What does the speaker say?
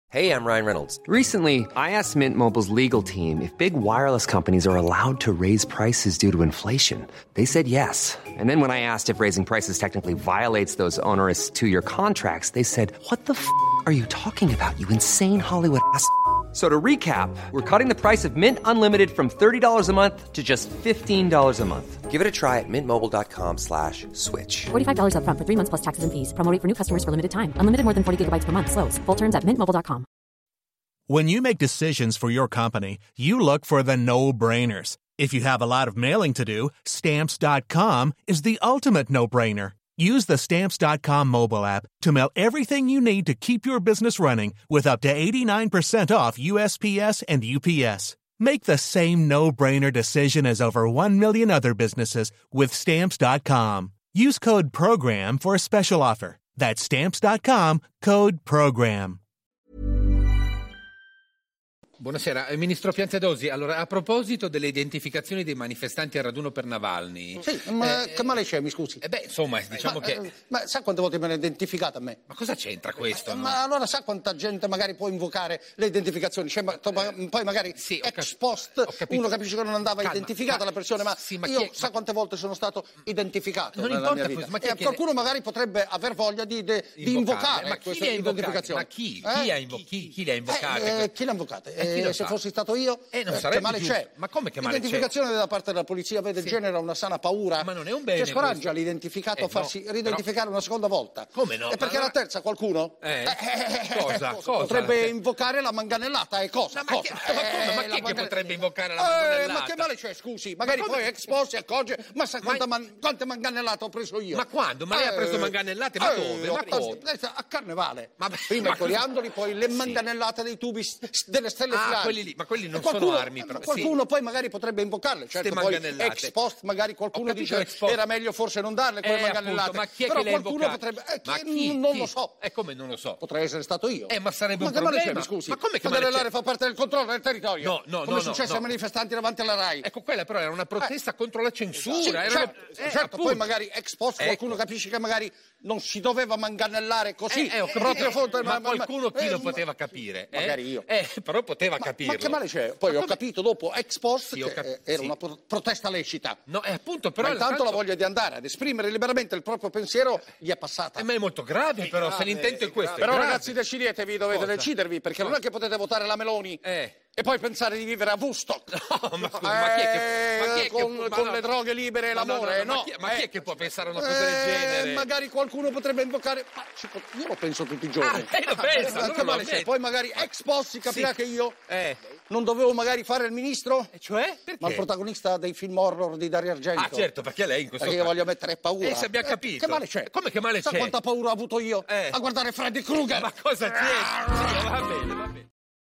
Hey, I'm Ryan Reynolds. Recently, I asked Mint Mobile's legal team if big wireless companies are allowed to raise prices due to inflation. They said yes. And then when I asked if raising prices technically violates those onerous two-year contracts, they said, "What the f*** are you talking about, you insane Hollywood ass?" So to recap, we're cutting the price of Mint Unlimited from $30 a month to just $15 a month. Give it a try at mintmobile.com/switch. $45 up front for 3 months plus taxes and fees. Promo rate for new customers for limited time. Unlimited more than 40 gigabytes per month. Slows full terms at mintmobile.com. When you make decisions for your company, you look for the no-brainers. If you have a lot of mailing to do, Stamps.com is the ultimate no-brainer. Use the Stamps.com mobile app to mail everything you need to keep your business running with up to 89% off USPS and UPS. Make the same no-brainer decision as over 1 million other businesses with Stamps.com. Use code PROGRAM for a special offer. That's Stamps.com, code PROGRAM. Buonasera, Ministro Piantedosi. Allora, a proposito delle identificazioni dei manifestanti al raduno per Navalny... Sì, ma che male c'è, mi scusi? Insomma, diciamo che... Ma sa quante volte me l'ha identificata a me? Ma cosa c'entra questo? Ma allora sa quanta gente magari può invocare le identificazioni? Cioè, poi magari sì, ex post uno capisce che non andava identificata la persona, ma sì, ma io sa quante volte sono stato identificato non nella importa mia vita. questo, ma qualcuno magari potrebbe aver voglia di invocare queste identificazioni. Ma chi le ha invocate? Chi le ha invocate? Se fossi stato io, che male c'è? Ma come che male c'è? L'identificazione da parte della polizia genera una sana paura. Ma non è un bene. Che scoraggia l'identificato a farsi ridentificare una seconda volta. Come no? E perché la terza qualcuno? Cosa? Potrebbe invocare la manganellata e cosa? Ma chi è che potrebbe invocare la manganellata? Ma che male c'è, scusi? Magari poi ex post si accorge, ma sa quante manganellate ho preso io? Ma quando? Ma lei ha preso manganellate? Ma dove? Ma come? A Carnevale. Prima i coriandoli, poi le manganellate dei tubi delle stelle filanti. Ma quelli non sono armi, però. Qualcuno poi magari potrebbe invocarle, certo, poi ex post magari qualcuno dice era meglio forse non darle quelle manganellate. Ma chi è però che le ha qualcuno invocate? potrebbe Ma chi? Non lo so. E come non lo so? Potrei essere stato io. Ma sarebbe un problema. problema. Ma scusi, ma come che male fa parte del controllo del territorio? No, come è successo ai manifestanti davanti alla RAI. Ecco, quella però era una protesta contro la censura. Certo, poi magari ex post qualcuno capisce che magari non si doveva manganellare così. Ma qualcuno chi lo poteva capire? Magari io. Però poteva capirlo. Ma che male c'è? Poi ho capito dopo ex post che era una protesta lecita. No, appunto, però ma intanto la voglia di andare ad esprimere liberamente il proprio pensiero gli è passata. Ma è molto grave, però, se l'intento è questo. Però ragazzi, decidetevi, dovete decidervi, perché non è che potete votare la Meloni e poi pensare di vivere a Woodstock. No, ma scusa, ma chi è che con le droghe libere e l'amore, no? Ma chi è che può pensare a una cosa del genere? Magari qualcuno potrebbe invocare. Io lo penso tutti i giorni. Lei lo pensa, anche male c'è. Poi magari ex post si capirà che io non dovevo magari fare il ministro? E cioè? Perché? Ma il protagonista dei film horror di Dario Argento. Ah, certo, perché lei in questo caso. Perché io voglio mettere paura. Se abbiamo capito. Che male c'è? Come che male c'è? Sa quanta paura ho avuto io a guardare Freddy Krueger? Ma cosa c'è? Va bene.